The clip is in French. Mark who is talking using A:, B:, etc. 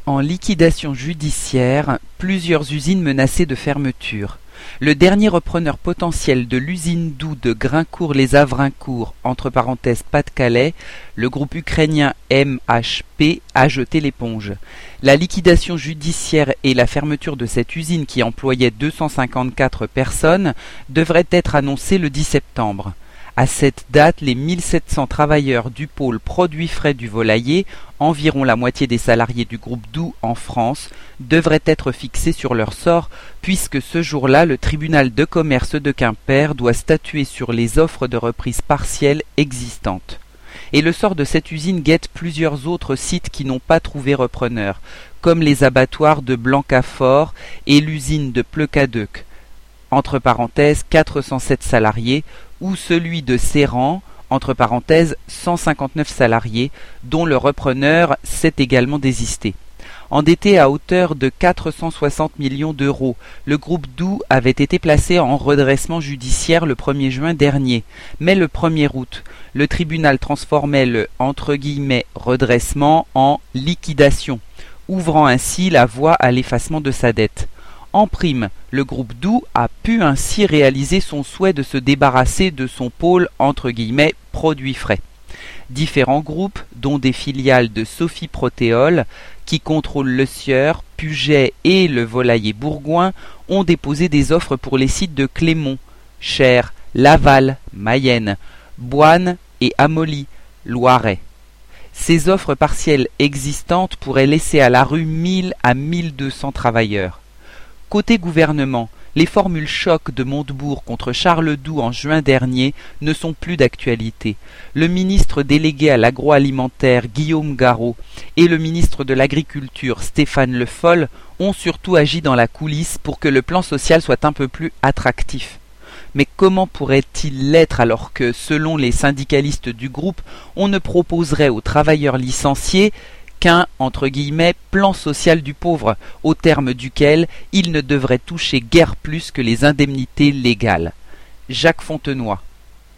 A: En liquidation judiciaire, plusieurs usines menacées de fermeture. Le dernier repreneur potentiel de l'usine Doux de Graincourt-les-Avrincourt, entre parenthèses Pas-de-Calais, le groupe ukrainien MHP, a jeté l'éponge. La liquidation judiciaire et la fermeture de cette usine qui employait 254 personnes devraient être annoncées le 10 septembre. À cette date, les 1700 travailleurs du pôle produits frais du volailler, environ la moitié des salariés du groupe Doux en France, devraient être fixés sur leur sort, puisque ce jour-là, le tribunal de commerce de Quimper doit statuer sur les offres de reprise partielle existantes. Et le sort de cette usine guette plusieurs autres sites qui n'ont pas trouvé repreneur, comme les abattoirs de Blancafort et l'usine de Pleukadeuc, entre parenthèses 407 salariés, ou celui de Serran, entre parenthèses 159 salariés, dont le repreneur s'est également désisté. Endetté à hauteur de 460 millions d'euros, le groupe Doux avait été placé en redressement judiciaire le 1er juin dernier, mais le 1er août, le tribunal transformait le « redressement » en « liquidation », ouvrant ainsi la voie à l'effacement de sa dette. En prime, le groupe Doux a pu ainsi réaliser son souhait de se débarrasser de son pôle « produits frais ». Différents groupes, dont des filiales de Sophie Protéol, qui contrôlent le Sieur, Puget et le volailler bourgoin, ont déposé des offres pour les sites de Clémont, Cher, Laval, Mayenne, Boine et Amolly, Loiret. Ces offres partielles existantes pourraient laisser à la rue 1000 à 1200 travailleurs. Côté gouvernement, les formules choc de Montebourg contre Charles Doux en juin dernier ne sont plus d'actualité. Le ministre délégué à l'agroalimentaire Guillaume Garot et le ministre de l'Agriculture Stéphane Le Foll ont surtout agi dans la coulisse pour que le plan social soit un peu plus attractif. Mais comment pourrait-il l'être alors que, selon les syndicalistes du groupe, on ne proposerait aux travailleurs licenciés qu'un « plan social du pauvre », au terme duquel il ne devrait toucher guère plus que les indemnités légales. Jacques Fontenoy.